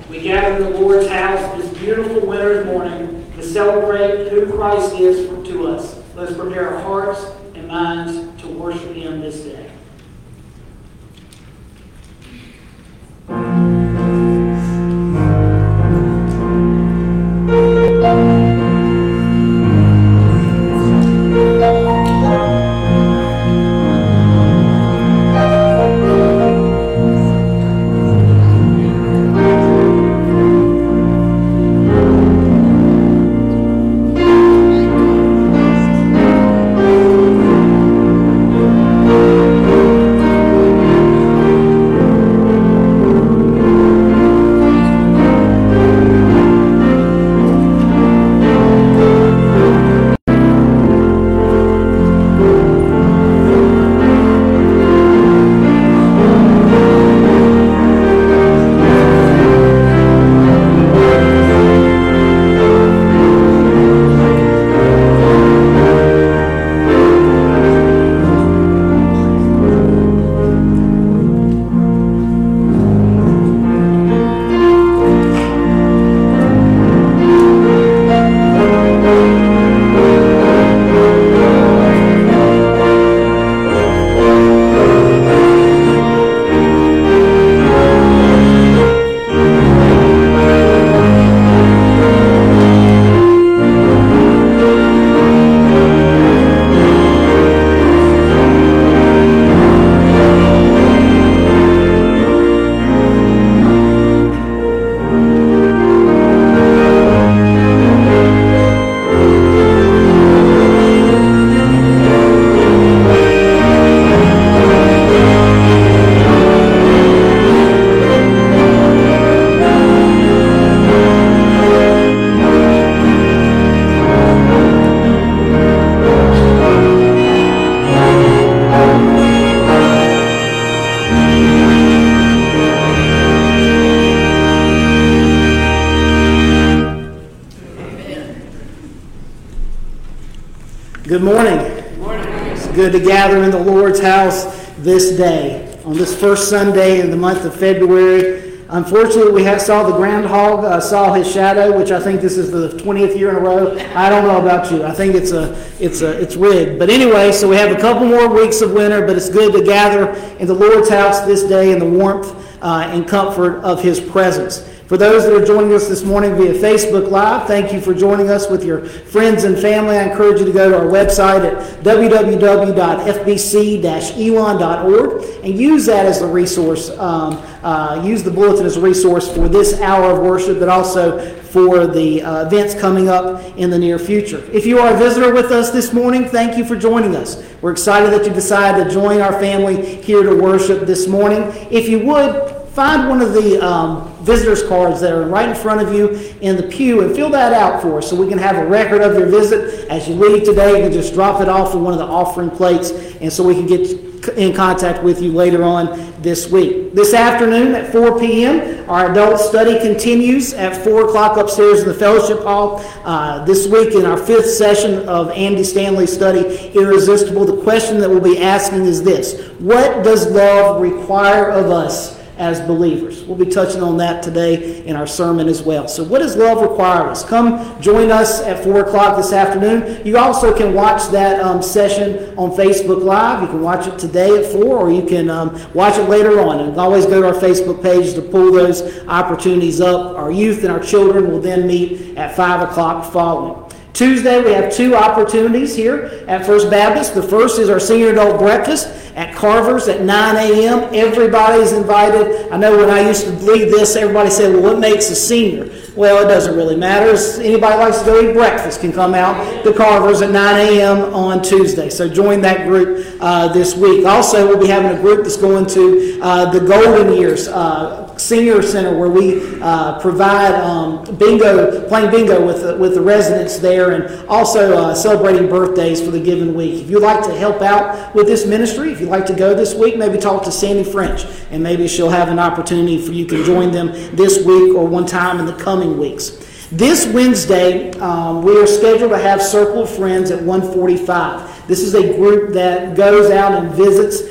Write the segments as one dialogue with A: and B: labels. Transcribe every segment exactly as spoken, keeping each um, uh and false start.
A: We gather in the Lord's house this beautiful winter's morning to celebrate who Christ is to us. Let's prepare our hearts and minds to worship Him this day. Good morning. Good morning. It's good to gather in the Lord's house this day, on this first Sunday in the month of February. Unfortunately, we have, saw the groundhog, uh, saw his shadow, which I think this is the twentieth year in a row. I don't know about you. I think it's a, it's a, it's rigged. But anyway, so we have a couple more weeks of winter, but it's good to gather in the Lord's house this day in the warmth uh, and comfort of His presence. For those that are joining us this morning via Facebook Live, thank you for joining us with your friends and family. I encourage you to go to our website at w w w dot f b c dash elon dot org and use that as a resource. Um, uh, use the bulletin as a resource for this hour of worship, but also for the uh, events coming up in the near future. If you are a visitor with us this morning, thank you for joining us. We're excited that you decided to join our family here to worship this morning. If you would, find one of the um, visitors cards that are right in front of you in the pew and fill that out for us so we can have a record of your visit. As you leave today, you can just drop it off in one of the offering plates and so we can get in contact with you later on this week. This afternoon at four p.m., our adult study continues at four o'clock upstairs in the fellowship hall. Uh, this week in our fifth session of Andy Stanley's study, Irresistible, the question that we'll be asking is this: what does love require of us as believers? We'll be touching on that today in our sermon as well. So what does love require of us? Come join us at four o'clock this afternoon. You also can watch that um, session on Facebook Live. You can watch it today at four, or you can um, watch it later on. And always go to our Facebook page to pull those opportunities up. Our youth and our children will then meet at five o'clock following. Tuesday, we have two opportunities here at First Baptist. The first is our senior adult breakfast at Carver's at nine a.m. Everybody's invited. I know when I used to lead this, everybody said, well, what makes a senior? Well, it doesn't really matter. Anybody who likes to go eat breakfast can come out to Carver's at nine a.m. on Tuesday. So join that group uh, this week. Also, we'll be having a group that's going to uh, the Golden Years uh, Senior Center, where we uh, provide um, bingo, playing bingo with the, with the residents there, and also uh, celebrating birthdays for the given week. If you'd like to help out with this ministry, if you'd like to go this week, maybe talk to Sandy French, and maybe she'll have an opportunity for you to join them this week or one time in the coming weeks. This Wednesday, um, we are scheduled to have Circle of Friends at one forty-five. This is a group that goes out and visits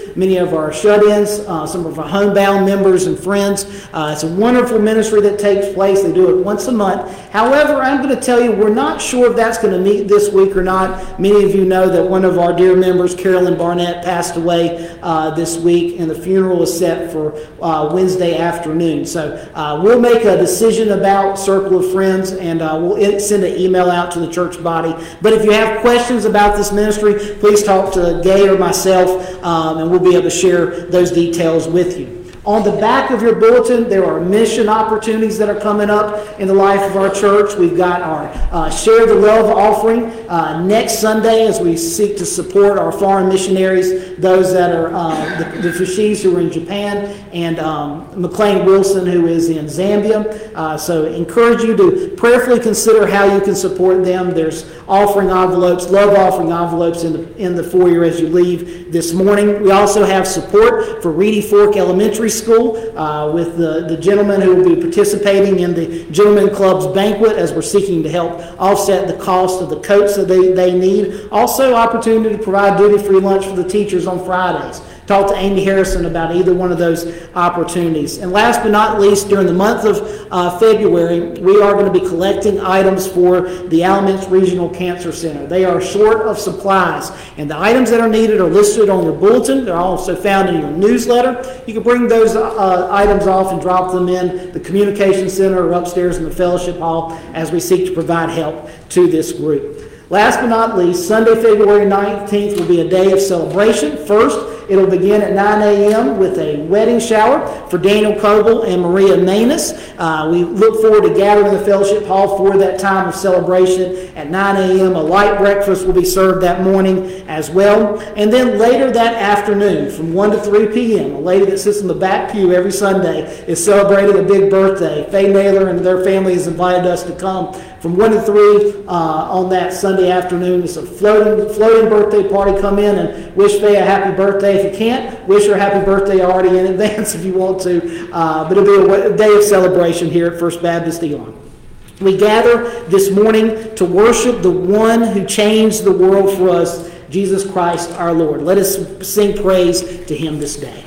A: many of our shut-ins, uh, some of our homebound members and friends. Uh, it's a wonderful ministry that takes place. They do it once a month. However, I'm going to tell you, we're not sure if that's going to meet this week or not. Many of you know that one of our dear members, Carolyn Barnett, passed away uh, this week, and the funeral is set for uh, Wednesday afternoon. So uh, we'll make a decision about Circle of Friends, and uh, we'll send an email out to the church body. But if you have questions about this ministry, please talk to Gay or myself, um, and we'll be able to share those details with you. On the back of your bulletin, there are mission opportunities that are coming up in the life of our church. We've got our uh, Share the Love offering uh, next Sunday as we seek to support our foreign missionaries, those that are uh, the, the Fushis who are in Japan, and um, McLean Wilson who is in Zambia. Uh, so encourage you to prayerfully consider how you can support them. There's offering envelopes, love offering envelopes in the, in the foyer as you leave this morning. We also have support for Reedy Fork Elementary School uh, with the, the gentleman who will be participating in the Gentleman Club's banquet as we're seeking to help offset the cost of the coats that they, they need. Also, opportunity to provide duty-free lunch for the teachers on Fridays. Talk to Amy Harrison about either one of those opportunities. And last but not least, during the month of uh, February, we are going to be collecting items for the Alamance Regional Cancer Center. They are short of supplies, and the items that are needed are listed on your bulletin. They're also found in your newsletter. You can bring those uh, items off and drop them in the Communication Center or upstairs in the Fellowship Hall as we seek to provide help to this group. Last but not least, Sunday, February nineteenth will be a day of celebration. First, it'll begin at nine a.m. with a wedding shower for Daniel Coble and Maria Manus. Uh, we look forward to gathering in the Fellowship Hall for that time of celebration at nine a.m. A light breakfast will be served that morning as well. And then later that afternoon, from one to three p.m., a lady that sits in the back pew every Sunday is celebrating a big birthday. Faye Naylor and their family has invited us to come from one to three uh, on that Sunday afternoon. It's a floating, floating birthday party. Come in and wish Faye a happy birthday. If you can't, wish her a happy birthday already in advance if you want to. Uh, but it'll be a day of celebration here at First Baptist Elon. We gather this morning to worship the one who changed the world for us, Jesus Christ our Lord. Let us sing praise to him this day.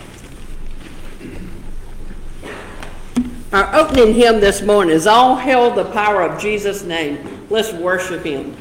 B: Our opening hymn this morning is All Hail the Power of Jesus' Name. Let's worship him.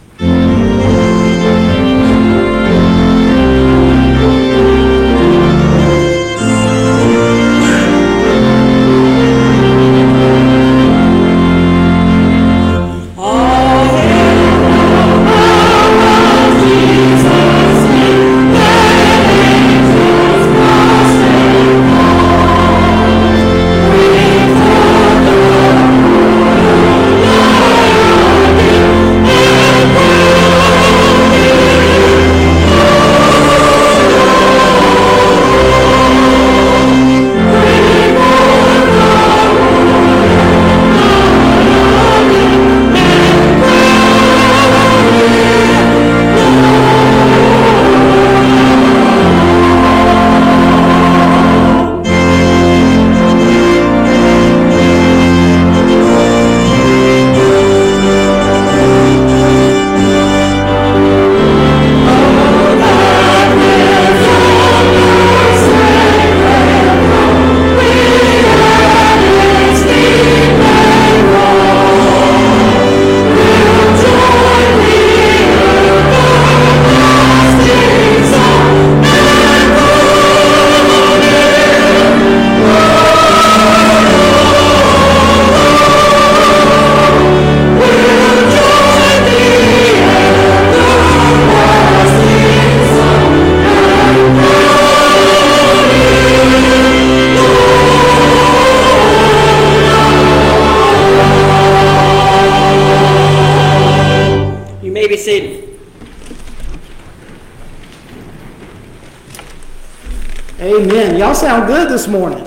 A: Amen. Y'all sound good this morning.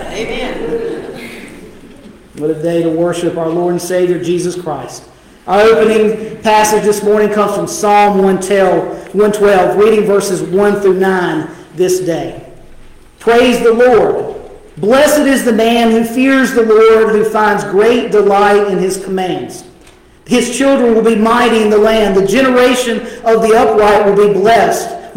B: Amen.
A: What a day to worship our Lord and Savior, Jesus Christ. Our opening passage this morning comes from Psalm one twelve, reading verses one through nine this day. Praise the Lord. Blessed is the man who fears the Lord, who finds great delight in his commands. His children will be mighty in the land. The generation of the upright will be blessed.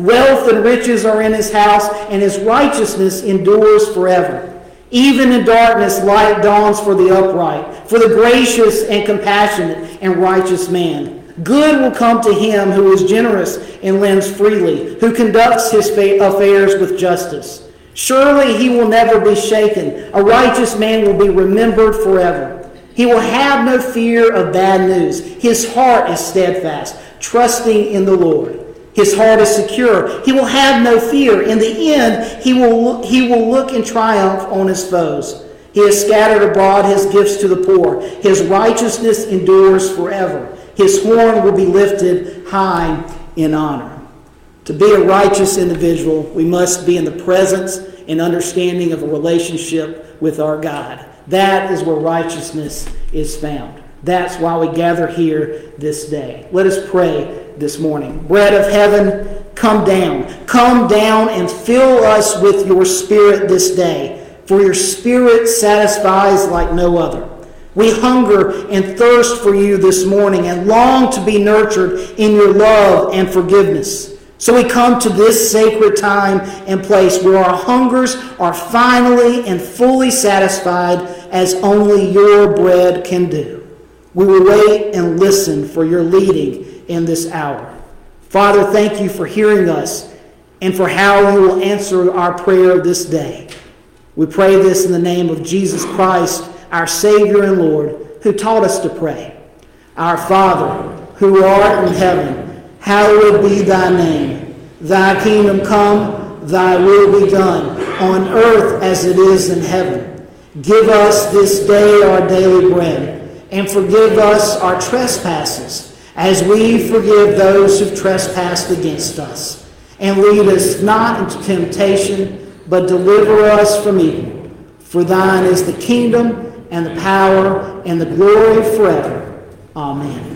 A: Wealth and riches are in his house, and his righteousness endures forever. Even in darkness, light dawns for the upright, for the gracious and compassionate and righteous man. Good will come to him who is generous and lends freely, who conducts his affairs with justice. Surely he will never be shaken. A righteous man will be remembered forever. He will have no fear of bad news. His heart is steadfast, trusting in the Lord. His heart is secure. He will have no fear. In the end, he will, he will look in triumph on his foes. He has scattered abroad his gifts to the poor. His righteousness endures forever. His horn will be lifted high in honor. To be a righteous individual, we must be in the presence and understanding of a relationship with our God. That is where righteousness is found. That's why we gather here this day. Let us pray this morning. Bread of heaven, come down. Come down and fill us with your Spirit this day, for your Spirit satisfies like no other. We hunger and thirst for you this morning and long to be nurtured in your love and forgiveness. So we come to this sacred time and place where our hungers are finally and fully satisfied as only your bread can do. We will wait and listen for your leading in this hour. Father, thank you for hearing us and for how you will answer our prayer this day. We pray this in the name of Jesus Christ, our Savior and Lord, who taught us to pray. Our Father, who art in heaven, hallowed be thy name. Thy kingdom come, thy will be done, on earth as it is in heaven. Give us this day our daily bread, and forgive us our trespasses, as we forgive those who've trespassed against us. And lead us not into temptation, but deliver us from evil. For thine is the kingdom, and the power, and the glory forever. Amen.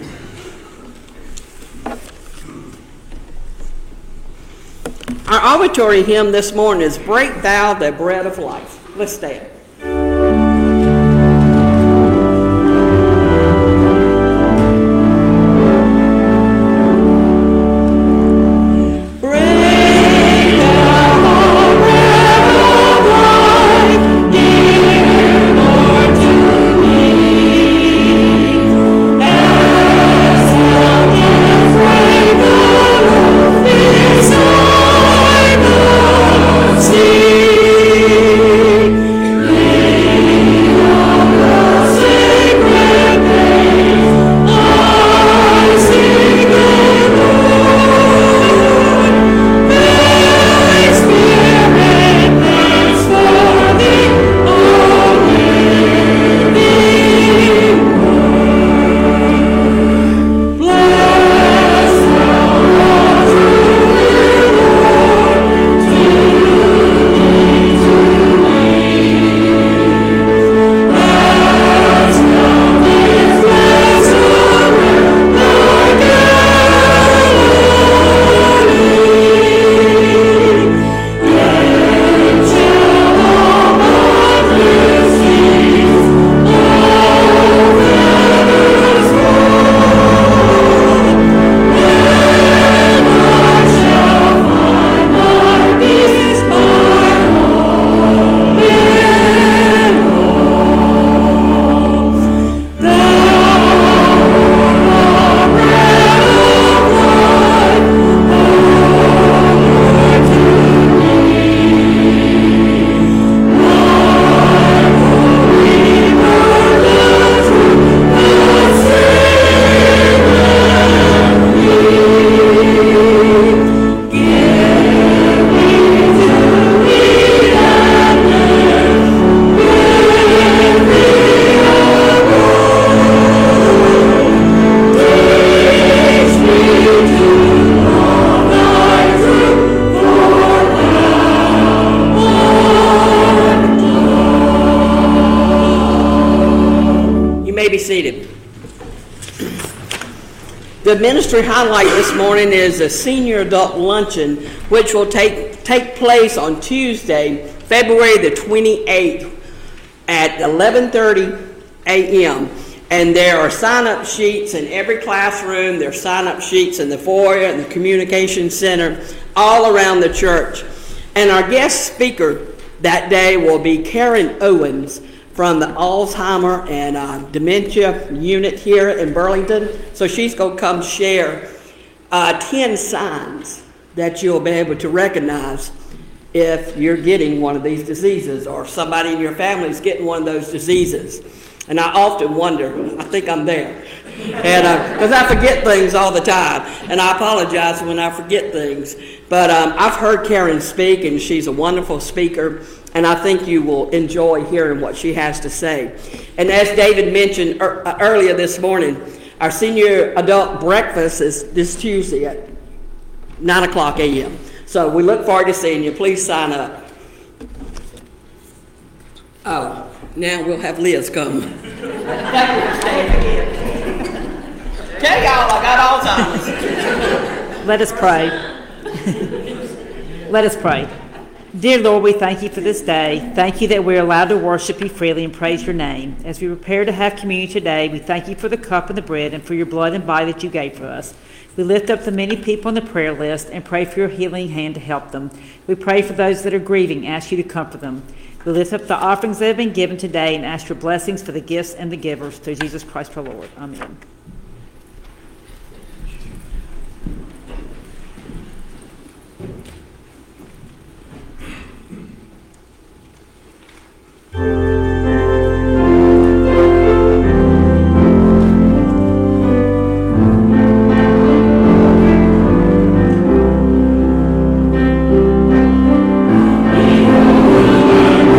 B: Our offertory hymn this morning is Break Thou the Bread of Life. Let's stand. The ministry highlight this morning is a senior adult luncheon, which will take, take place on Tuesday, February the twenty-eighth at eleven thirty a m And there are sign-up sheets in every classroom. There are sign-up sheets in the foyer and the communication center, all around the church. And our guest speaker that day will be Karen Owens from the Alzheimer and uh, Dementia Unit here in Burlington. So she's going to come share uh, ten signs that you'll be able to recognize if you're getting one of these diseases or somebody in your family is getting one of those diseases. And I often wonder, I think I'm there. And because uh, I forget things all the time, and I apologize when I forget things. But um, I've heard Karen speak, and she's a wonderful speaker, and I think you will enjoy hearing what she has to say. And as David mentioned er, uh, earlier this morning, our senior adult breakfast is this Tuesday at nine o'clock a m So we look forward to seeing you. Please sign up. Oh, now we'll have Liz come. Tell y'all I got Alzheimer's.
C: Let us pray. Let us pray. Dear Lord, we thank you for this day. Thank you that we're allowed to worship you freely and praise your name. As we prepare to have communion today, we thank you for the cup and the bread and for your blood and body that you gave for us. We lift up the many people on the prayer list and pray for your healing hand to help them. We pray for those that are grieving, ask you to comfort them. We lift up the offerings that have been given today and ask your blessings for the gifts and the givers. Through Jesus Christ our Lord. Amen.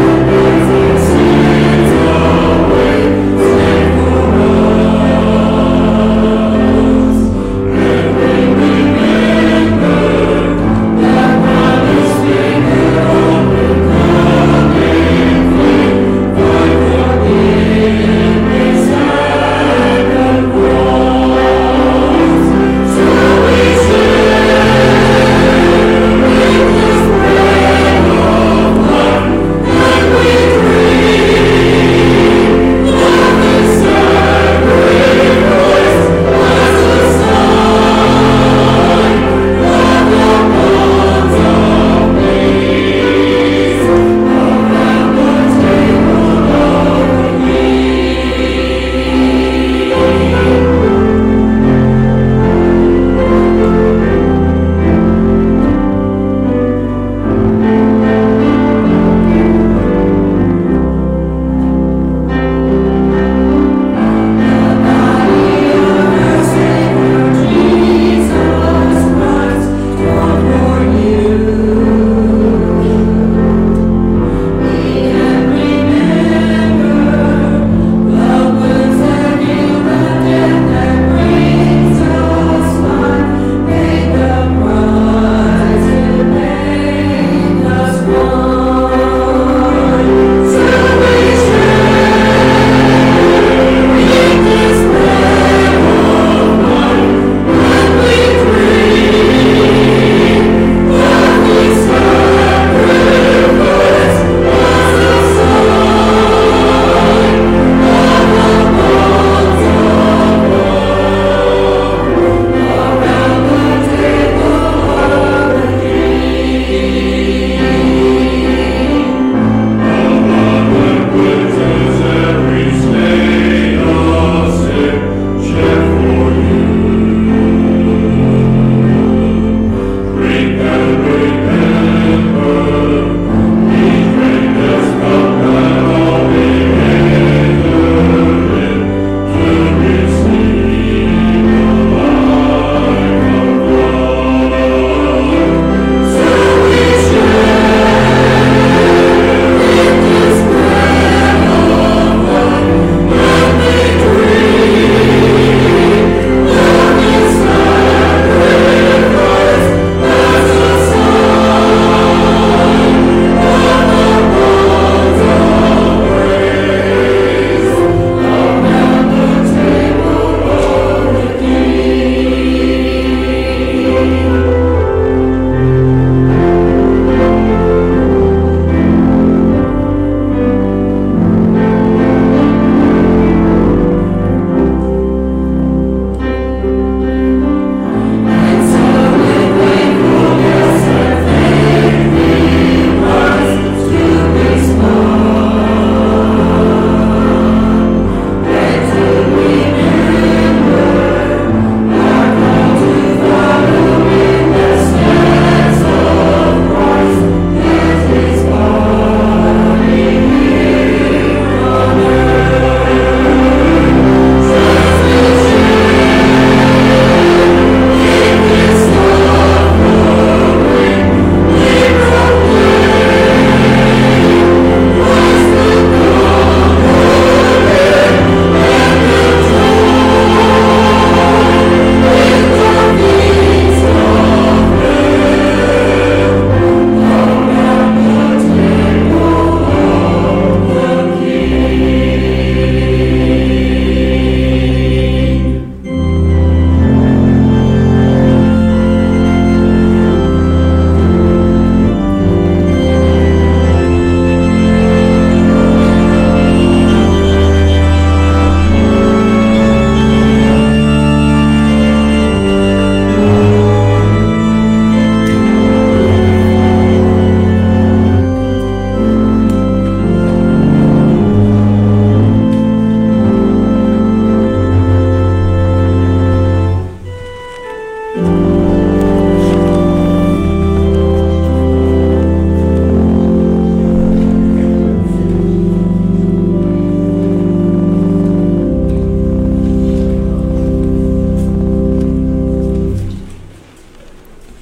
D: Oh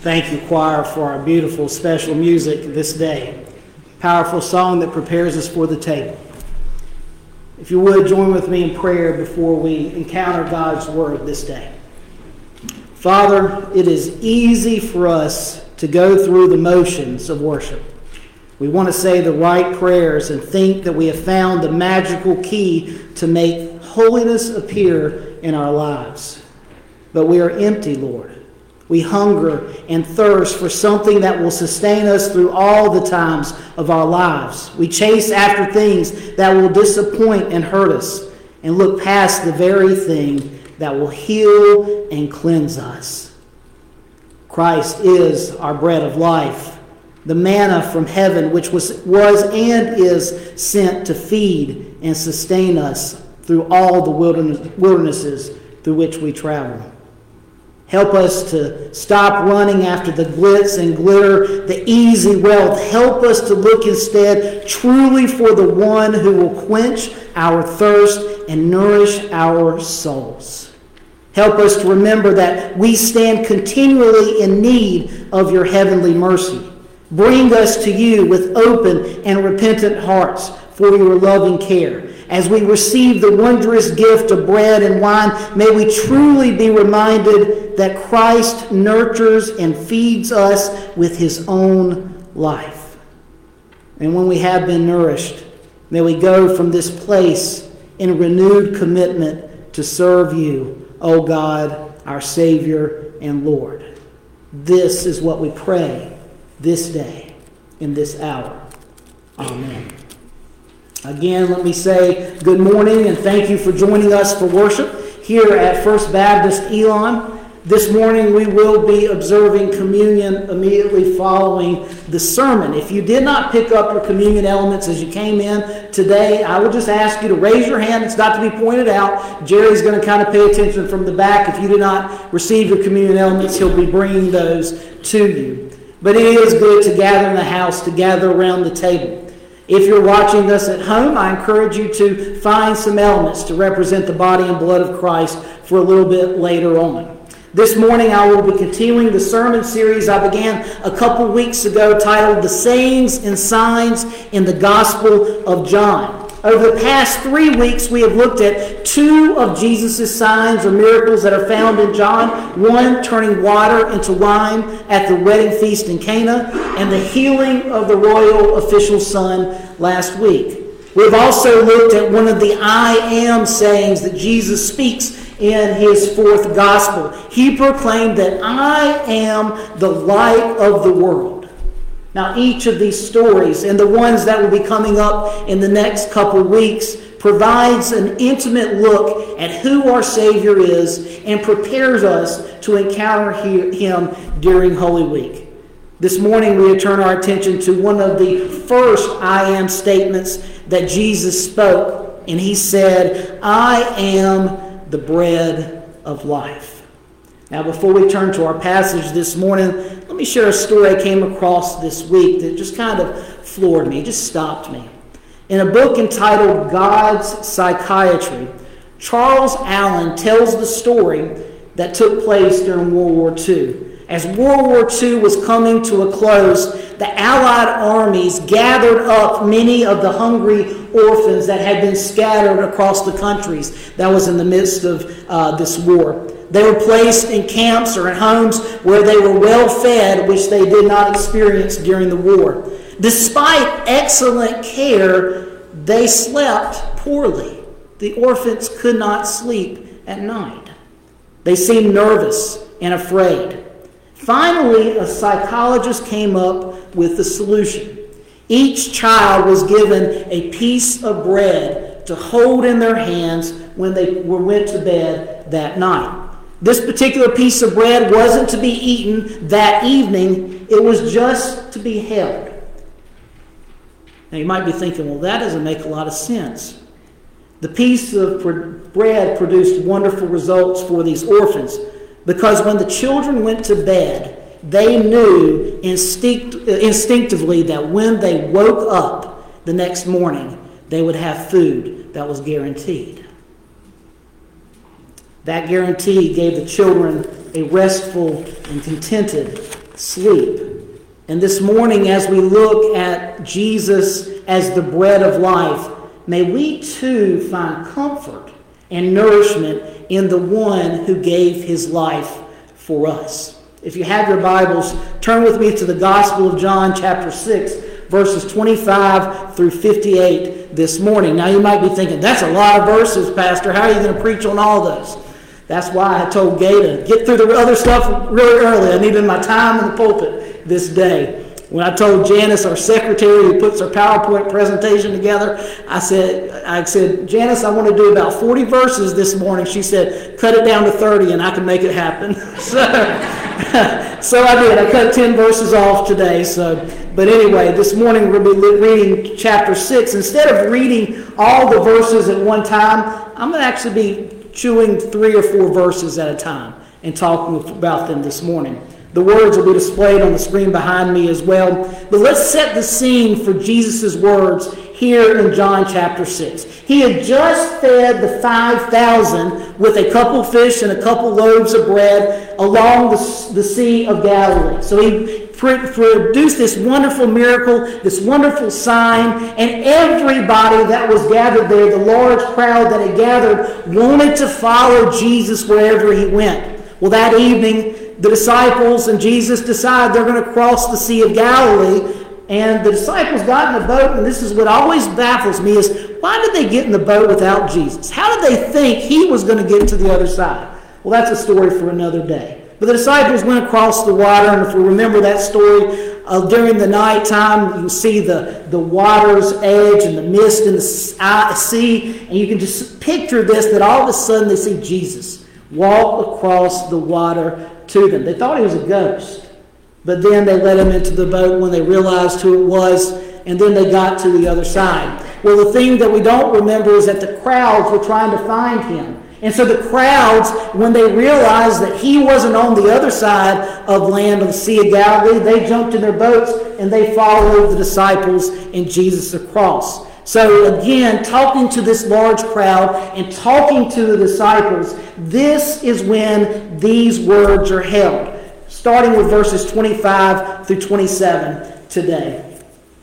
A: Thank you, choir, for our beautiful special music this day. Powerful song that prepares us for the table. If you would, join with me in prayer before we encounter God's Word this day. Father, it is easy for us to go through the motions of worship. We want to say the right prayers and think that we have found the magical key to make holiness appear in our lives. But we are empty, Lord. We hunger and thirst for something that will sustain us through all the times of our lives. We chase after things that will disappoint and hurt us, and look past the very thing that will heal and cleanse us. Christ is our bread of life, the manna from heaven, which was, was and is sent to feed and sustain us through all the wilderness, wildernesses through which we travel. Help us to stop running after the glitz and glitter, the easy wealth. Help us to look instead truly for the one who will quench our thirst and nourish our souls. Help us to remember that we stand continually in need of your heavenly mercy. Bring us to you with open and repentant hearts for your loving care. As we receive the wondrous gift of bread and wine, may we truly be reminded that Christ nurtures and feeds us with his own life. And when we have been nourished, may we go from this place in renewed commitment to serve you, O God, our Savior and Lord. This is what we pray this day, in this hour. Amen. Again, let me say good morning and thank you for joining us for worship here at First Baptist Elon. This morning we will be observing communion immediately following the sermon. If you did not pick up your communion elements as you came in today, I would just ask you to raise your hand. It's not to be pointed out. Jerry's going to kind of pay attention from the back. If you did not receive your communion elements, he'll be bringing those to you. But it is good to gather in the house, to gather around the table. If you're watching this at home, I encourage you to find some elements to represent the body and blood of Christ for a little bit later on. This morning I will be continuing the sermon series I began a couple weeks ago titled The Sayings and Signs in the Gospel of John. Over the past three weeks, we have looked at two of Jesus' signs or miracles that are found in John. One, turning water into wine at the wedding feast in Cana, and the healing of the royal official's son last week. We've also looked at one of the I am sayings that Jesus speaks in his fourth gospel. He proclaimed that I am the light of the world. Now, each of these stories, and the ones that will be coming up in the next couple weeks, provides an intimate look at who our Savior is and prepares us to encounter him during Holy Week. This morning, we turn our attention to one of the first I am statements that Jesus spoke, and he said, I am the bread of life. Now, before we turn to our passage this morning, let me share a story I came across this week that just kind of floored me, just stopped me. In a book entitled God's Psychiatry, Charles Allen tells the story that took place during World War Two. As World War Two was coming to a close, the Allied armies gathered up many of the hungry orphans that had been scattered across the countries that was in the midst of uh, this war. They were placed in camps or in homes where they were well fed, which they did not experience during the war. Despite excellent care, they slept poorly. The orphans could not sleep at night. They seemed nervous and afraid. Finally, a psychologist came up with the solution. Each child was given a piece of bread to hold in their hands when they went to bed that night. This particular piece of bread wasn't to be eaten that evening. It was just to be held. Now you might be thinking, well, that doesn't make a lot of sense. The piece of bread produced wonderful results for these orphans because when the children went to bed, they knew instinct, instinctively that when they woke up the next morning, they would have food that was guaranteed. That guarantee gave the children a restful and contented sleep. And this morning, as we look at Jesus as the bread of life, may we too find comfort and nourishment in the one who gave his life for us. If you have your Bibles, turn with me to the Gospel of John, chapter six, verses twenty-five through fifty-eight this morning. Now you might be thinking, that's a lot of verses, Pastor. How are you going to preach on all those? That's why I told Gay to get through the other stuff really early. I needed my time in the pulpit this day. When I told Janice, our secretary who puts our PowerPoint presentation together, I said, I said, Janice, I want to do about forty verses this morning. She said, cut it down to thirty and I can make it happen. so, so I did. I cut ten verses off today. So, but anyway, this morning we'll be reading chapter six. Instead of reading all the verses at one time, I'm going to actually be chewing three or four verses at a time and talking about them this morning. The words will be displayed on the screen behind me as well. But let's set the scene for Jesus' words here in John chapter six. He had just fed the five thousand with a couple fish and a couple loaves of bread along the, the Sea of Galilee. So he produced this wonderful miracle, this wonderful sign, and everybody that was gathered there, the large crowd that had gathered, wanted to follow Jesus wherever he went. Well, that evening, the disciples and Jesus decide they're going to cross the Sea of Galilee. And the disciples got in a boat, and this is what always baffles me, is why did they get in the boat without Jesus? How did they think he was going to get to the other side? Well, that's a story for another day. But the disciples went across the water, and if we remember that story, uh, during the nighttime, you see the, the water's edge and the mist in the sea, and you can just picture this, that all of a sudden they see Jesus walk across the water to them. They thought he was a ghost, but then they let him into the boat when they realized who it was, and then they got to the other side. Well, the thing that we don't remember is that the crowds were trying to find him. And so the crowds, when they realized that he wasn't on the other side of land of the Sea of Galilee, they jumped in their boats and they followed the disciples and Jesus across. So again, talking to this large crowd and talking to the disciples, this is when these words are held. Starting with verses twenty-five through twenty-seven today.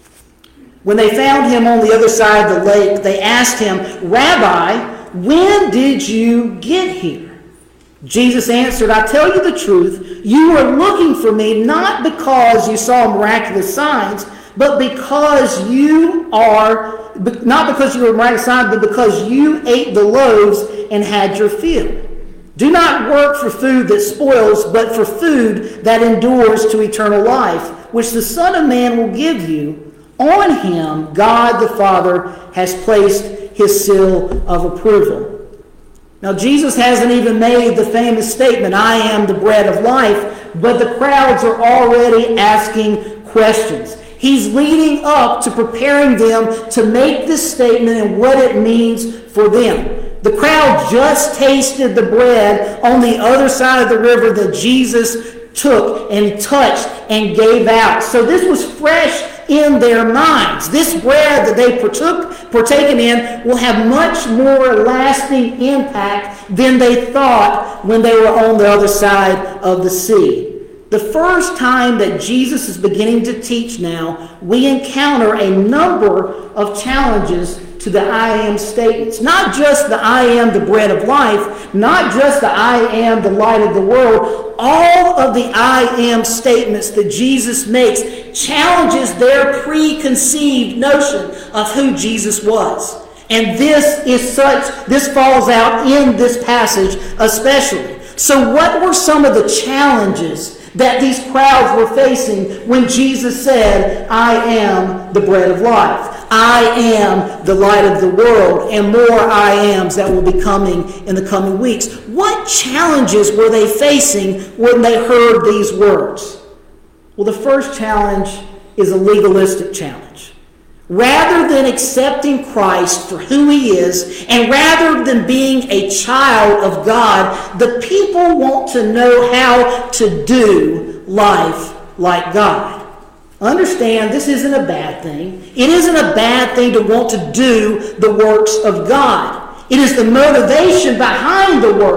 A: When they found him on the other side of the lake, they asked him, Rabbi, when did you get here? Jesus answered, I tell you the truth, you are looking for me not because you saw miraculous signs, but because you are, not because you were miraculous signs, but because you ate the loaves and had your fill. Do not work for food that spoils, but for food that endures to eternal life, which the Son of Man will give you. On him, God the Father has placed his seal of approval. Now, Jesus hasn't even made the famous statement, I am the bread of life, but the crowds are already asking questions. He's leading up to preparing them to make this statement and what it means for them. The crowd just tasted the bread on the other side of the river that Jesus took and touched and gave out. So this was fresh in their minds. This bread that they partook, partaken in will have much more lasting impact than they thought when they were on the other side of the sea. The first time that Jesus is beginning to teach now, we encounter a number of challenges to the I am statements. Not just the I am the bread of life, not just the I am the light of the world. All of the I am statements that Jesus makes challenges their preconceived notion of who Jesus was. And this is such, this falls out in this passage especially. So what were some of the challenges that these crowds were facing when Jesus said, I am the bread of life. I am the light of the world, and more I ams that will be coming in the coming weeks. What challenges were they facing when they heard these words? Well, the first challenge is a legalistic challenge. Rather than accepting Christ for who he is, and rather than being a child of God, the people want to know how to do life like God. Understand, this isn't a bad thing. It isn't a bad thing to want to do the works of God. It is the motivation behind the works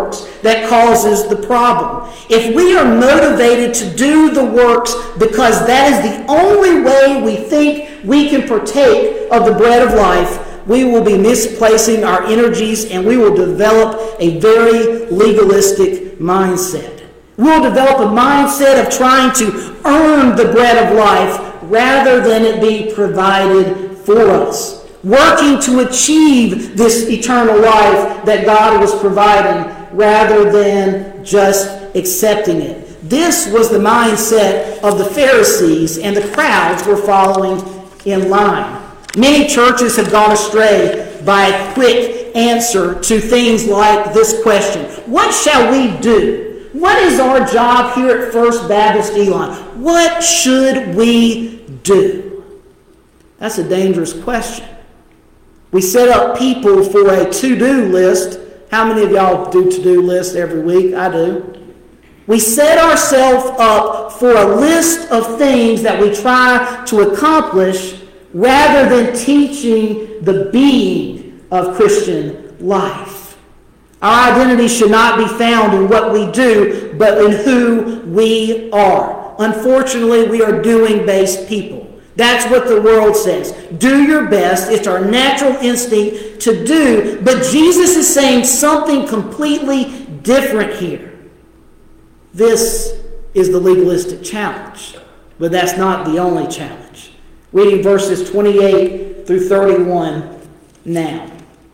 A: that causes the problem. If we are motivated to do the works because that is the only way we think we can partake of the bread of life, we will be misplacing our energies and we will develop a very legalistic mindset. We'll develop a mindset of trying to earn the bread of life rather than it be provided for us. Working to achieve this eternal life that God was providing rather than just accepting it. This was the mindset of the Pharisees, and the crowds were following in line. Many churches have gone astray by a quick answer to things like this question: what shall we do? What is our job here at First Baptist Elon? What should we do? That's a dangerous question. We set up people for a to-do list. How many of y'all do to-do lists every week? I do. We set ourselves up for a list of things that we try to accomplish rather than teaching the being of Christian life. Our identity should not be found in what we do, but in who we are. Unfortunately, we are doing-based people. That's what the world says. Do your best. It's our natural instinct to do. But Jesus is saying something completely different here. This is the legalistic challenge. But that's not the only challenge. Reading verses twenty-eight through thirty-one now.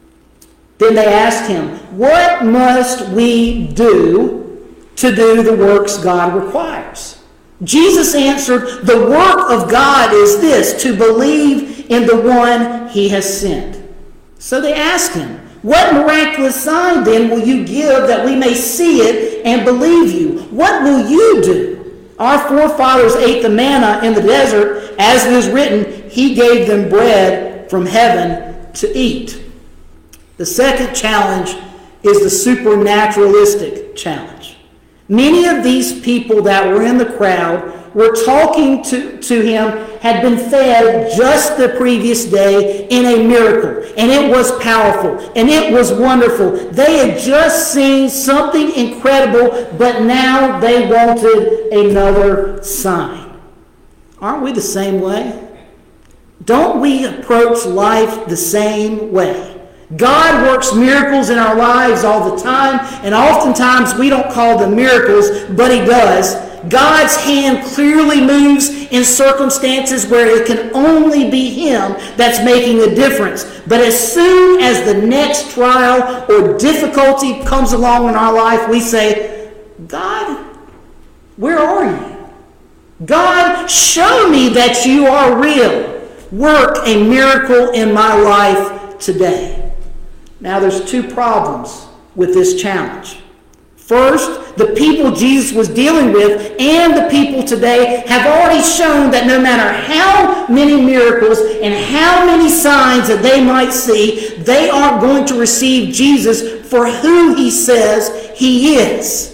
A: Then they asked him, what must we do to do the works God requires? Jesus answered, the work of God is this, to believe in the one he has sent. So they asked him, what miraculous sign then will you give that we may see it and believe you? What will you do? Our forefathers ate the manna in the desert, as it is written, he gave them bread from heaven to eat. The second challenge is the supernaturalistic challenge. Many of these people that were in the crowd were talking to, to him, had been fed just the previous day in a miracle. And it was powerful. And it was wonderful. They had just seen something incredible, but now they wanted another sign. Aren't we the same way? Don't we approach life the same way? God works miracles in our lives all the time, and oftentimes we don't call them miracles, but he does. God's hand clearly moves in circumstances where it can only be him that's making a difference. But as soon as the next trial or difficulty comes along in our life, we say, God, where are you? God, show me that you are real. Work a miracle in my life today. Now, there's two problems with this challenge. First, the people Jesus was dealing with and the people today have already shown that no matter how many miracles and how many signs that they might see, they aren't going to receive Jesus for who he says he is.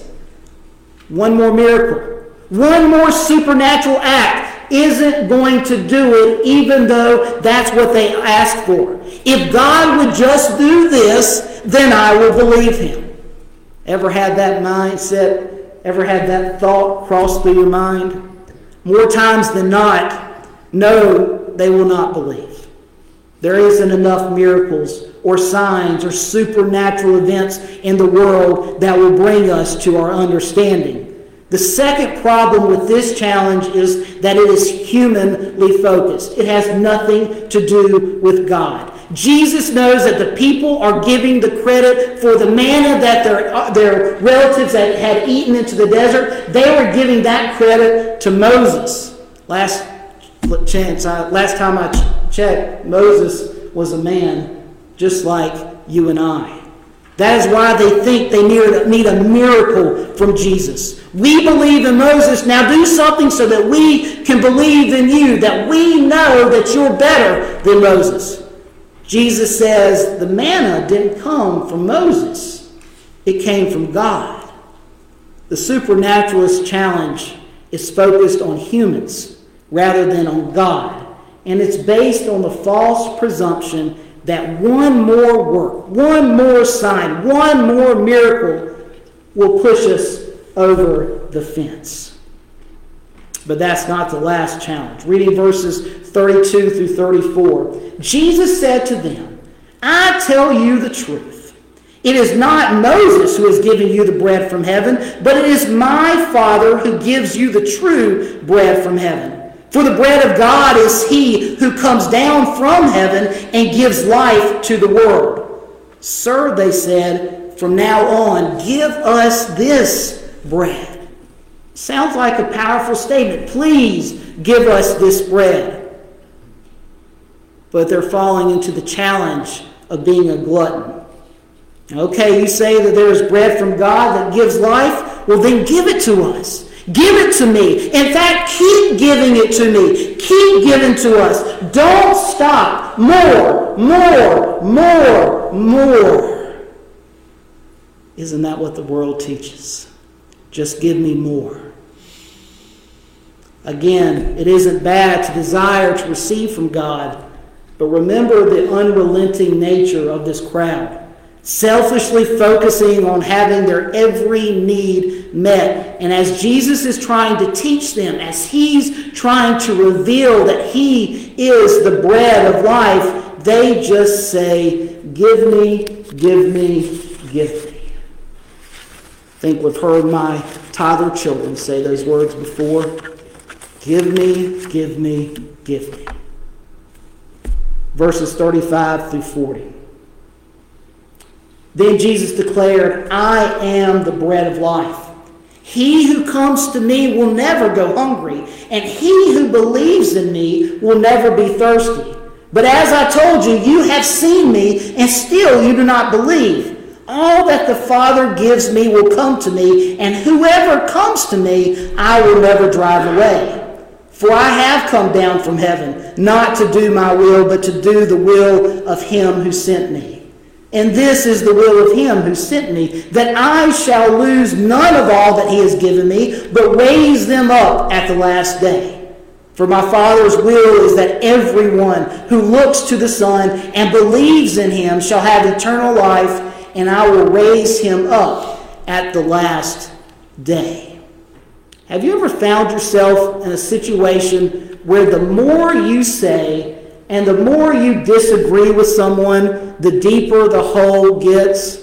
A: One more miracle, one more supernatural act isn't going to do it, even though that's what they asked for. If God would just do this, then I will believe him. Ever had that mindset? Ever had that thought cross through your mind? More times than not, no, they will not believe. There isn't enough miracles or signs or supernatural events in the world that will bring us to our understanding. The second problem with this challenge is that it is humanly focused. It has nothing to do with God. Jesus knows that the people are giving the credit for the manna that their, their relatives had, had eaten into the desert. They were giving that credit to Moses. Last chance, I, last time I ch- checked, Moses was a man just like you and I. That is why they think they need a miracle from Jesus. We believe in Moses. Now do something so that we can believe in you, that we know that you're better than Moses. Jesus says the manna didn't come from Moses. It came from God. The supernaturalist challenge is focused on humans rather than on God. And it's based on the false presumption that one more work, one more sign, one more miracle will push us over the fence. But that's not the last challenge. Reading verses thirty-two through thirty-four. Jesus said to them, I tell you the truth. It is not Moses who has given you the bread from heaven, but it is my Father who gives you the true bread from heaven. For the bread of God is he who comes down from heaven and gives life to the world. Sir, they said, from now on, give us this bread. Sounds like a powerful statement. Please give us this bread. But they're falling into the challenge of being a glutton. Okay, you say that there is bread from God that gives life? Well, then give it to us. Give it to me. In fact, keep giving it to me. Keep giving to us. Don't stop. More, more, more, more. Isn't that what the world teaches? Just give me more. Again, it isn't bad to desire to receive from God, but remember the unrelenting nature of this crowd. Selfishly focusing on having their every need met. And as Jesus is trying to teach them, as he's trying to reveal that he is the bread of life, they just say, give me, give me, give me. I think we've heard my toddler children say those words before. Give me, give me, give me. Verses thirty-five through forty. Then Jesus declared, I am the bread of life. He who comes to me will never go hungry, and he who believes in me will never be thirsty. But as I told you, you have seen me, and still you do not believe. All that the Father gives me will come to me, and whoever comes to me, I will never drive away. For I have come down from heaven, not to do my will, but to do the will of him who sent me. And this is the will of him who sent me, that I shall lose none of all that he has given me, but raise them up at the last day. For my Father's will is that everyone who looks to the Son and believes in him shall have eternal life, and I will raise him up at the last day. Have you ever found yourself in a situation where the more you say and the more you disagree with someone, the deeper the hole gets?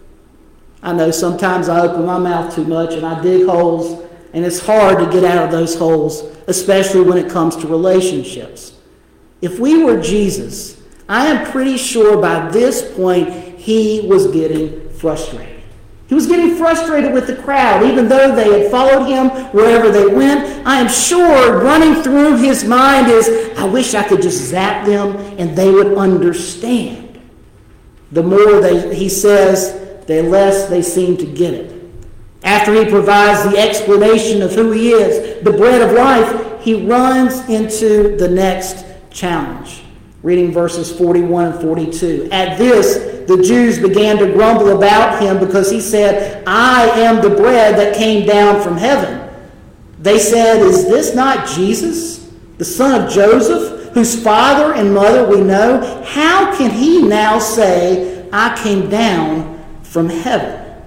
A: I know sometimes I open my mouth too much and I dig holes, and it's hard to get out of those holes, especially when it comes to relationships. If we were Jesus, I am pretty sure by this point he was getting frustrated. He was getting frustrated with the crowd, even though they had followed him wherever they went. I am sure running through his mind is, I wish I could just zap them and they would understand. The more they, he says, the less they seem to get it. After he provides the explanation of who he is, the bread of life, he runs into the next challenge. Reading verses forty-one and forty-two. At this, the Jews began to grumble about him because he said, I am the bread that came down from heaven. They said, is this not Jesus, the son of Joseph, whose father and mother we know? How can he now say, I came down from heaven?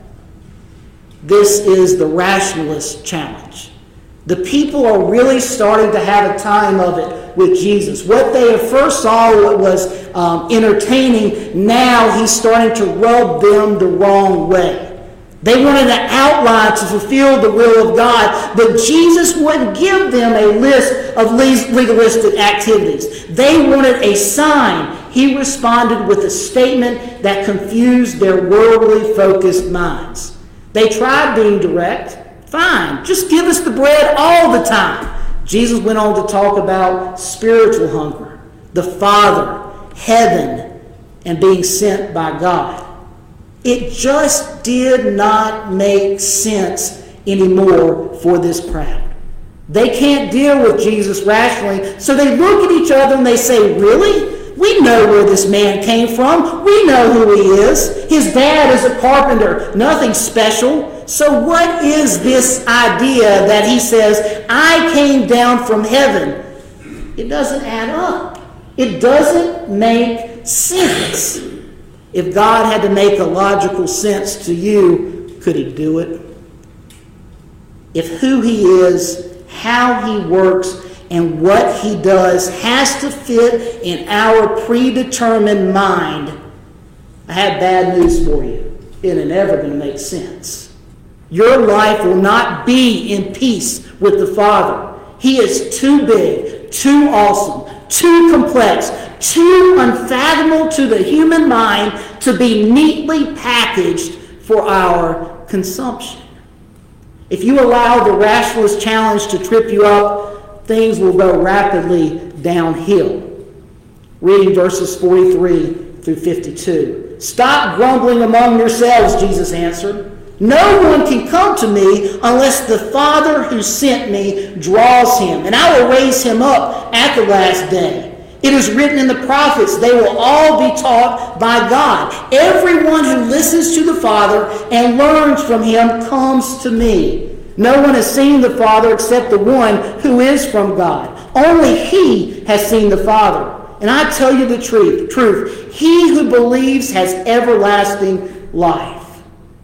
A: This is the rationalist challenge. The people are really starting to have a time of it with Jesus. What they at first saw was um, entertaining, now he's starting to rub them the wrong way. They wanted an outline to fulfill the will of God, but Jesus wouldn't give them a list of legalistic activities. They wanted a sign. He responded with a statement that confused their worldly focused minds. They tried being direct. Fine, just give us the bread all the time. Jesus went on to talk about spiritual hunger, the Father, heaven, and being sent by God. It just did not make sense anymore for this crowd. They can't deal with Jesus rationally, so they look at each other and they say, really? We know where this man came from. We know who he is. His dad is a carpenter, nothing special. So what is this idea that he says, I came down from heaven? It doesn't add up. It doesn't make sense. If God had to make a logical sense to you, could he do it? If who he is, how he works, and what he does has to fit in our predetermined mind, I have bad news for you. It ain't never going to make sense. Your life will not be in peace with the Father. He is too big, too awesome, too complex, too unfathomable to the human mind to be neatly packaged for our consumption. If you allow the rationalist challenge to trip you up, things will go rapidly downhill. Reading verses forty-three through fifty-two. Stop grumbling among yourselves, Jesus answered. No one can come to me unless the Father who sent me draws him, and I will raise him up at the last day. It is written in the prophets, they will all be taught by God. Everyone who listens to the Father and learns from him comes to me. No one has seen the Father except the one who is from God. Only he has seen the Father. And I tell you the truth, truth, he who believes has everlasting life.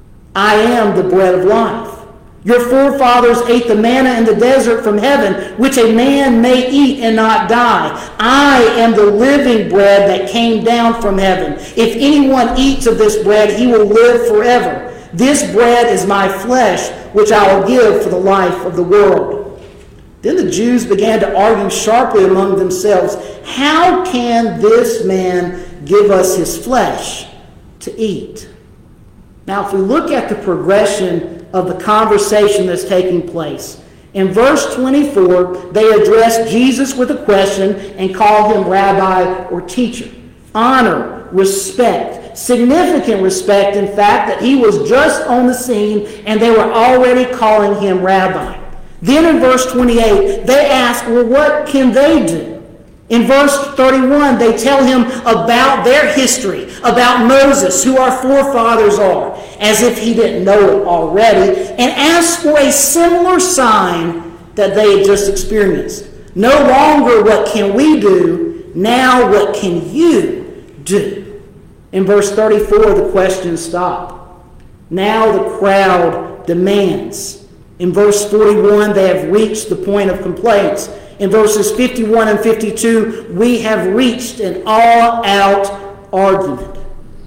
A: I am the bread of life. Your forefathers ate the manna in the desert from heaven, which a man may eat and not die. I am the living bread that came down from heaven. If anyone eats of this bread, he will live forever. This bread is my flesh, which I will give for the life of the world. Then the Jews began to argue sharply among themselves, how can this man give us his flesh to eat? Now, if we look at the progression of the conversation that's taking place, in verse twenty-four, they address Jesus with a question and call him rabbi or teacher. Honor, respect, significant respect, in fact, that he was just on the scene and they were already calling him rabbi. Then in verse twenty-eight, they ask, well, what can they do? In verse thirty-one, they tell him about their history, about Moses, who our forefathers are, as if he didn't know it already, and ask for a similar sign that they had just experienced. No longer what can we do, now what can you do? In verse thirty-four, the questions stop. Now the crowd demands. In verse forty-one, they have reached the point of complaints. In verses fifty-one and fifty-two, we have reached an all-out argument.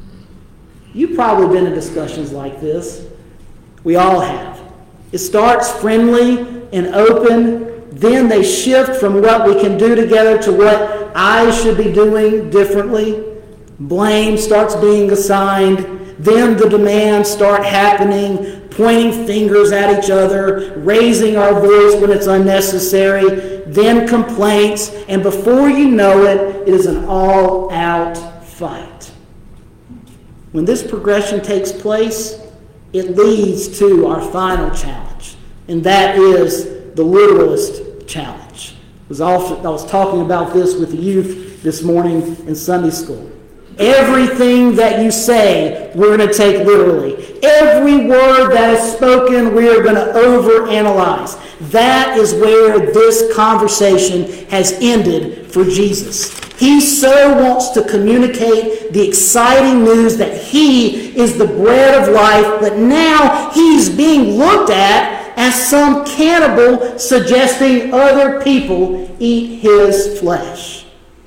A: You've probably been in discussions like this. We all have. It starts friendly and open. Then they shift from what we can do together to what I should be doing differently. Blame starts being assigned. Then the demands start happening, pointing fingers at each other, raising our voice when it's unnecessary, then complaints, and before you know it, it is an all-out fight. When this progression takes place, it leads to our final challenge, and that is the literalist challenge. I was, also, I was talking about this with the youth this morning in Sunday school. Everything that you say, we're going to take literally. Every word that is spoken, we are going to overanalyze. That is where this conversation has ended for Jesus. He so wants to communicate the exciting news that he is the bread of life, but now he's being looked at as some cannibal suggesting other people eat his flesh.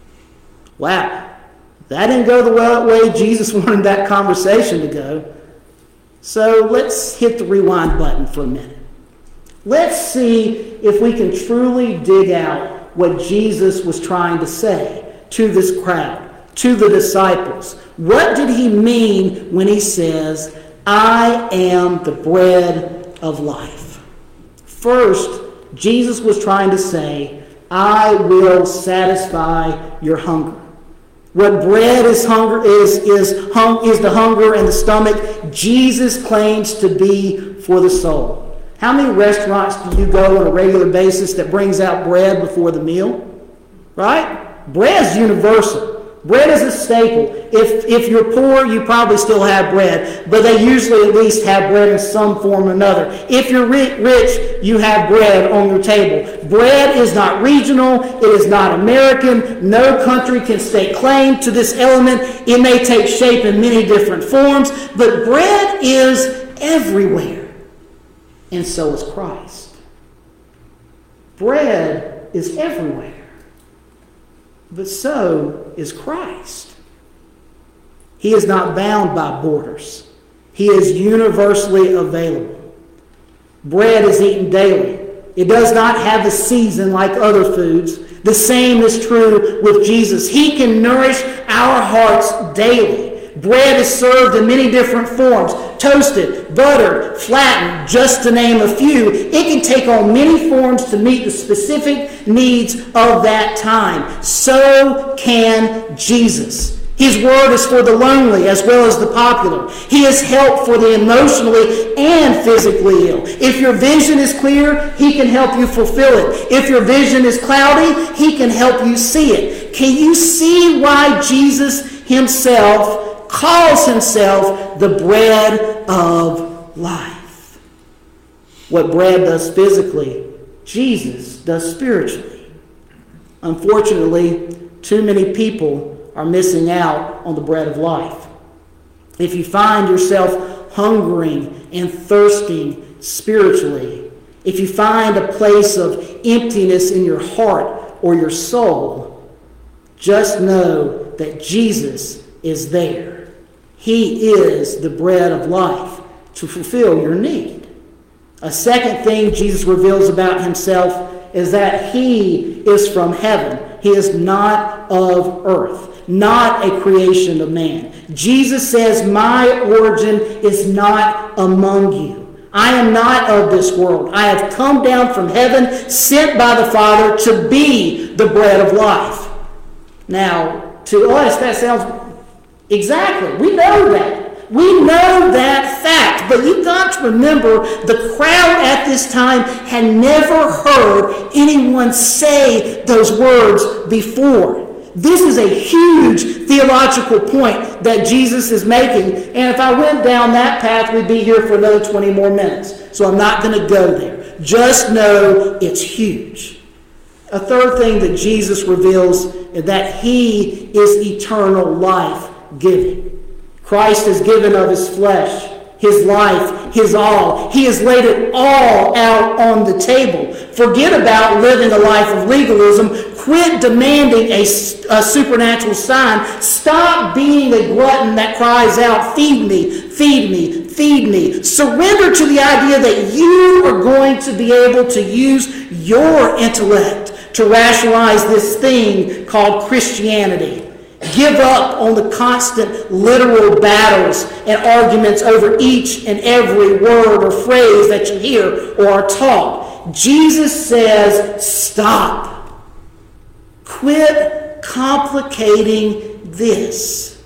A: Wow. That didn't go the way Jesus wanted that conversation to go. So let's hit the rewind button for a minute. Let's see if we can truly dig out what Jesus was trying to say to this crowd, to the disciples. What did he mean when he says, I am the bread of life? First, Jesus was trying to say, I will satisfy your hunger. What bread is hunger is is hung, is the hunger in the stomach. Jesus claims to be for the soul. How many restaurants do you go on a regular basis that brings out bread before the meal? Right? Bread is universal. Bread is a staple. If if you're poor, you probably still have bread, but they usually at least have bread in some form or another. If you're rich, you have bread on your table. Bread is not regional. It is not American. No country can stake claim to this element. It may take shape in many different forms, but bread is everywhere, and so is Christ. Bread is everywhere, but so is Christ. He is not bound by borders. He is universally available. Bread is eaten daily. It does not have a season like other foods. The same is true with Jesus. He can nourish our hearts daily. Bread is served in many different forms: toasted, buttered, flattened, just to name a few. It can take on many forms to meet the specific needs of that time. So can Jesus. His word is for the lonely as well as the popular. He is help for the emotionally and physically ill. If your vision is clear, he can help you fulfill it. If your vision is cloudy, he can help you see it. Can you see why Jesus himself calls himself the bread of life? What bread does physically, Jesus does spiritually. Unfortunately, too many people are missing out on the bread of life. If you find yourself hungering and thirsting spiritually, if you find a place of emptiness in your heart or your soul, just know that Jesus is there. He is the bread of life to fulfill your need. A second thing Jesus reveals about himself is that he is from heaven. He is not of earth, not a creation of man. Jesus says, my origin is not among you. I am not of this world. I have come down from heaven, sent by the Father to be the bread of life. Now, to us, that sounds exactly. We know that. We know that fact. But you've got to remember, the crowd at this time had never heard anyone say those words before. This is a huge theological point that Jesus is making. And if I went down that path, we'd be here for another twenty more minutes. So I'm not going to go there. Just know it's huge. A third thing that Jesus reveals is that he is eternal life giving. Christ has given of his flesh, his life, his all. He has laid it all out on the table. Forget about living a life of legalism. Quit demanding a, a supernatural sign. Stop being a glutton that cries out, feed me, feed me, feed me. Surrender to the idea that you are going to be able to use your intellect to rationalize this thing called Christianity. Give up on the constant literal battles and arguments over each and every word or phrase that you hear or are taught. Jesus says, stop. Quit complicating this.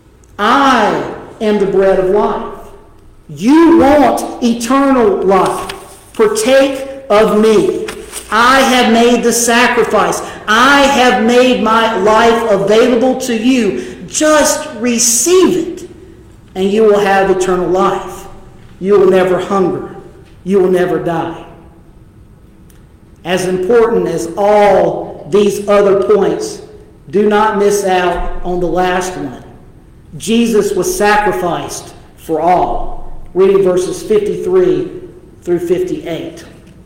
A: I am the bread of life. You want eternal life. Partake of me. I have made the sacrifice. I have made my life available to you. Just receive it, and you will have eternal life. You will never hunger. You will never die. As important as all these other points, do not miss out on the last one. Jesus was sacrificed for all. Reading verses fifty-three through fifty-eight.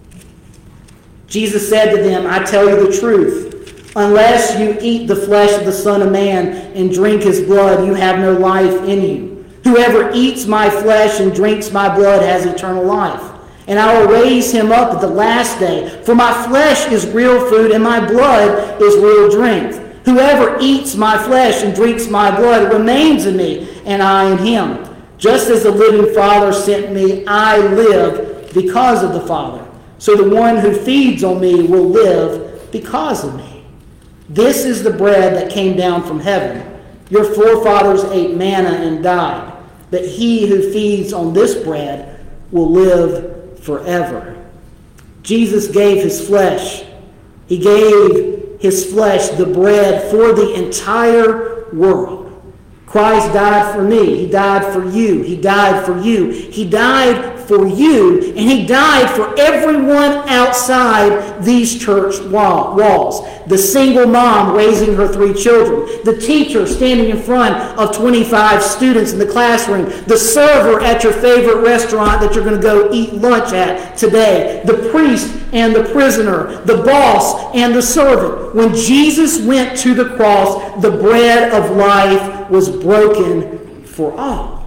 A: Jesus said to them, I tell you the truth. Unless you eat the flesh of the Son of Man and drink his blood, you have no life in you. Whoever eats my flesh and drinks my blood has eternal life. And I will raise him up at the last day. For my flesh is real food and my blood is real drink. Whoever eats my flesh and drinks my blood remains in me, and I in him. Just as the living Father sent me, I live because of the Father. So the one who feeds on me will live because of me. This is the bread that came down from heaven. Your forefathers ate manna and died, but he who feeds on this bread will live forever. Jesus gave his flesh. He gave his flesh, the bread, for the entire world. Christ died for me. He died for you. He died for you. He died for you, and he died for everyone outside these church walls. The single mom raising her three children, the teacher standing in front of twenty-five students in the classroom, the server at your favorite restaurant that you're going to go eat lunch at today, the priest and the prisoner, the boss and the servant. When Jesus went to the cross, the bread of life was broken for all.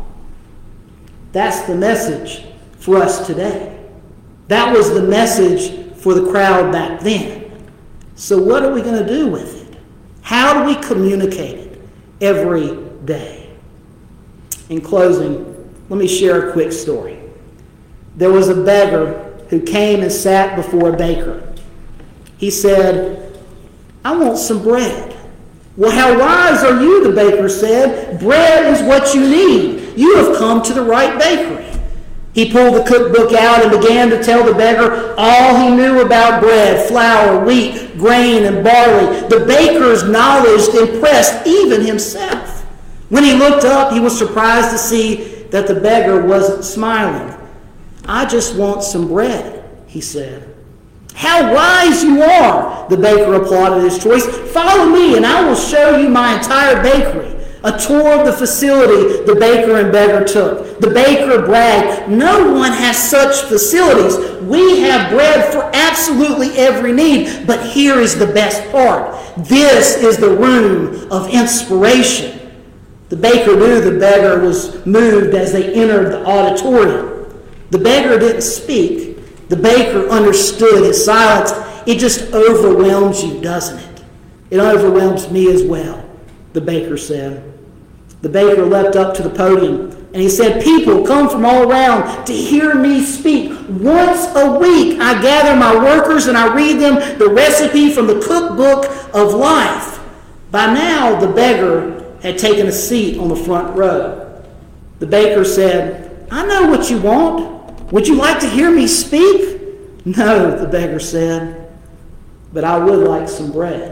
A: That's the message for us today. That was the message for the crowd back then. So what are we going to do with it? How do we communicate it every day? In closing, let me share a quick story. There was a beggar who came and sat before a baker. He said, "I want some bread." "Well, how wise are you," the baker said. "Bread is what you need. You have come to the right bakery." He pulled the cookbook out and began to tell the beggar all he knew about bread, flour, wheat, grain, and barley. The baker's knowledge impressed even himself. When he looked up, he was surprised to see that the beggar wasn't smiling. "I just want some bread," he said. "How wise you are," the baker applauded his choice. "Follow me and I will show you my entire bakery." A tour of the facility the baker and beggar took. The baker bragged, "No one has such facilities. We have bread for absolutely every need. But here is the best part. This is the room of inspiration." The baker knew the beggar was moved as they entered the auditorium. The beggar didn't speak. The baker understood his silence. It just overwhelms you, doesn't it? "It overwhelms me as well," the baker said. The baker leapt up to the podium and he said, "People come from all around to hear me speak. Once a week I gather my workers and I read them the recipe from the cookbook of life." By now the beggar had taken a seat on the front row. The baker said, "I know what you want. Would you like to hear me speak?" "No," the beggar said, "but I would like some bread."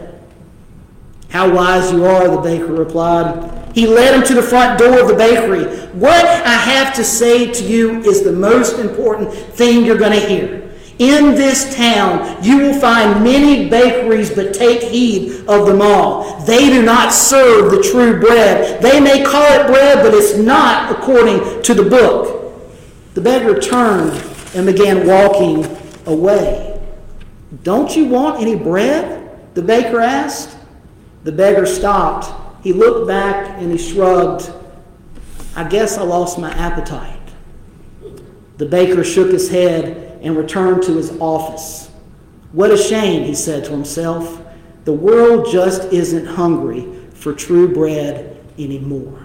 A: "How wise you are," the baker replied. He led him to the front door of the bakery. "What I have to say to you is the most important thing you're going to hear. In this town, you will find many bakeries, but take heed of them all. They do not serve the true bread. They may call it bread, but it's not according to the book." The beggar turned and began walking away. "Don't you want any bread?" the baker asked. The beggar stopped. He looked back and he shrugged. "I guess I lost my appetite." The baker shook his head and returned to his office. "What a shame," he said to himself. "The world just isn't hungry for true bread anymore."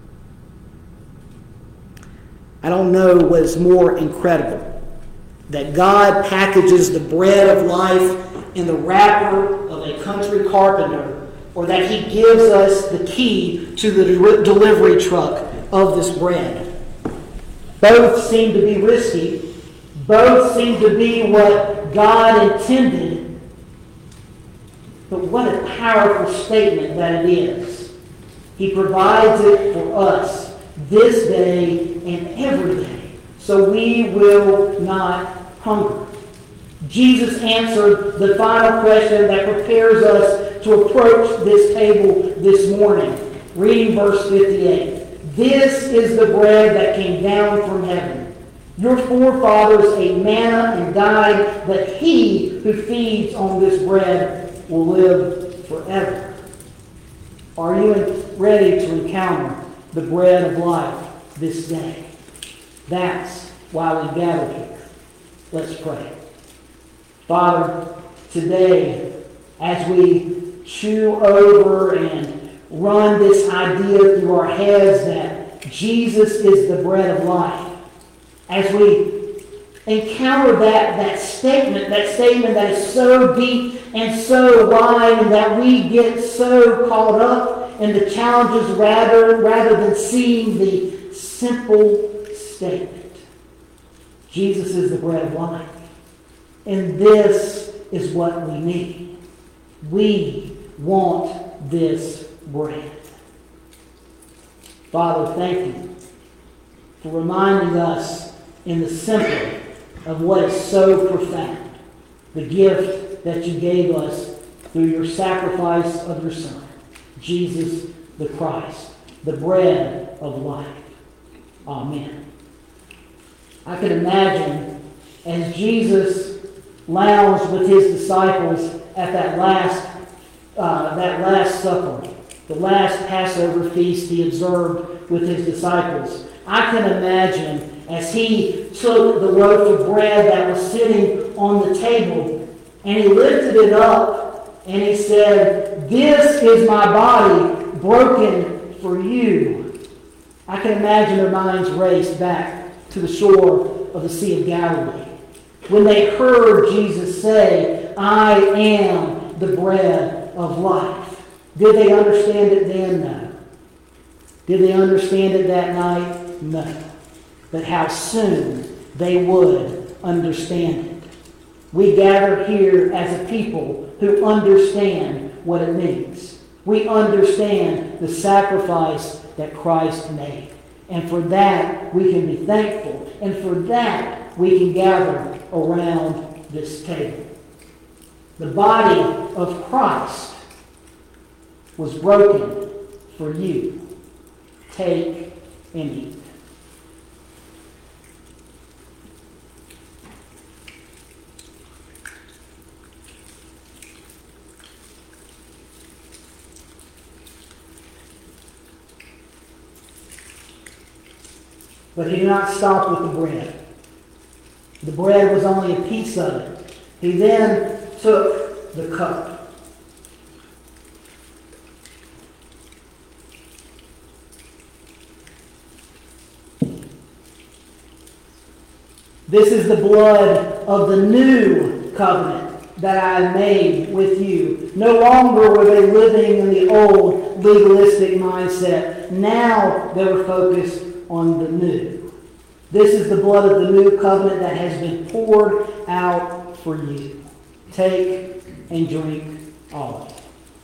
A: I don't know what is more incredible, that God packages the bread of life in the wrapper of a country carpenter, or that he gives us the key to the de- delivery truck of this bread. Both seem to be risky. Both seem to be what God intended. But what a powerful statement that it is. He provides it for us this day and every day, so we will not hunger. Jesus answered the final question that prepares us to approach this table this morning. Reading verse fifty-eight. "This is the bread that came down from heaven. Your forefathers ate manna and died, but he who feeds on this bread will live forever." Are you ready to encounter the bread of life this day? That's why we gather here. Let's pray. Father, today, as we chew over and run this idea through our heads that Jesus is the bread of life, as we encounter that, that statement, that statement that is so deep and so wide, and that we get so caught up in the challenges rather, rather than seeing the simple statement. Jesus is the bread of life. And this is what we need. We want this bread. Father, thank you for reminding us in the center of what is so profound, the gift that you gave us through your sacrifice of your Son, Jesus the Christ, the bread of life. Amen. I can imagine as Jesus lounged with his disciples at that last, uh, that last supper, the last Passover feast he observed with his disciples. I can imagine as he took the loaf of bread that was sitting on the table and he lifted it up and he said, "This is my body broken for you." I can imagine their minds raced back to the shore of the Sea of Galilee when they heard Jesus say, "I am the bread of life." Did they understand it then? No. Did they understand it that night? No. But how soon they would understand it. We gather here as a people who understand what it means. We understand the sacrifice that Christ made. And for that, we can be thankful. And for that, we can gather around this table. The body of Christ was broken for you. Take and eat. But he did not stop with the bread. The bread was only a piece of it. He then took the cup. This is the blood of the new covenant that I made with you. No longer were they living in the old legalistic mindset. Now they were focused on the new. This is the blood of the new covenant that has been poured out for you. Take and drink all of it.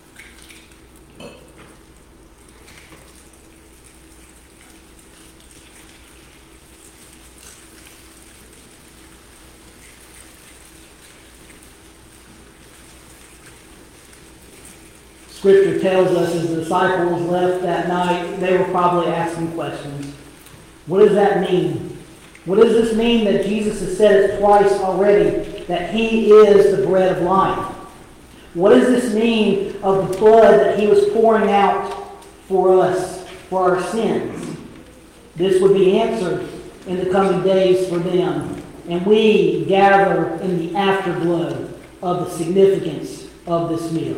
A: Scripture tells us as the disciples left that night, they were probably asking questions. What does that mean? What does this mean that Jesus has said it twice already, that he is the bread of life? What does this mean of the blood that he was pouring out for us, for our sins? This would be answered in the coming days for them. And we gather in the afterglow of the significance of this meal.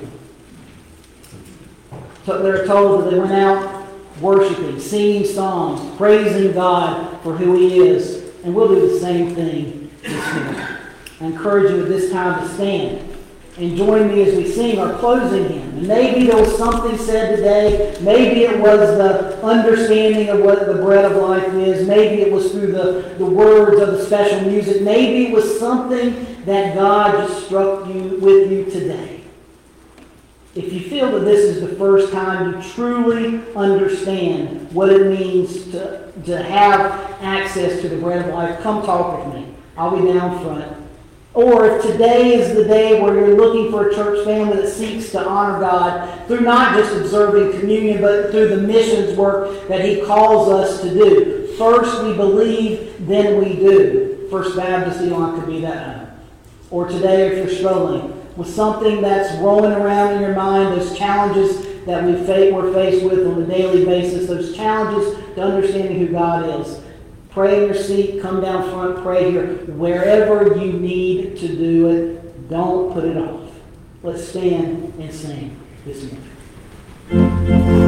A: So they're told that they went out worshiping, singing songs, praising God for who he is. And we'll do the same thing this morning. I encourage you at this time to stand and join me as we sing our closing hymn. And maybe there was something said today. Maybe it was the understanding of what the bread of life is. Maybe it was through the, the words of the special music. Maybe it was something that God just struck you with you today. If you feel that this is the first time you truly understand what it means to, to have access to the bread of life, come talk with me. I'll be down front. Or if today is the day where you're looking for a church family that seeks to honor God through not just observing communion, but through the missions work that he calls us to do. First we believe, then we do. First Baptist, Elon could be that home. Or today if you're struggling with something that's rolling around in your mind, those challenges that we fa- we're faced with on a daily basis, those challenges to understanding who God is. Pray in your seat, come down front, pray here. Wherever you need to do it, don't put it off. Let's stand and sing this morning.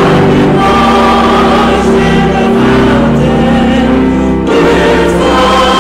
D: Fall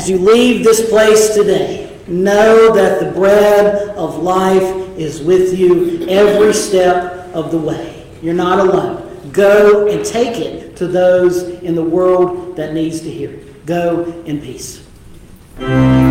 A: As you leave this place today, know that the bread of life is with you every step of the way. You're not alone. Go and take it to those in the world that needs to hear it. Go in peace.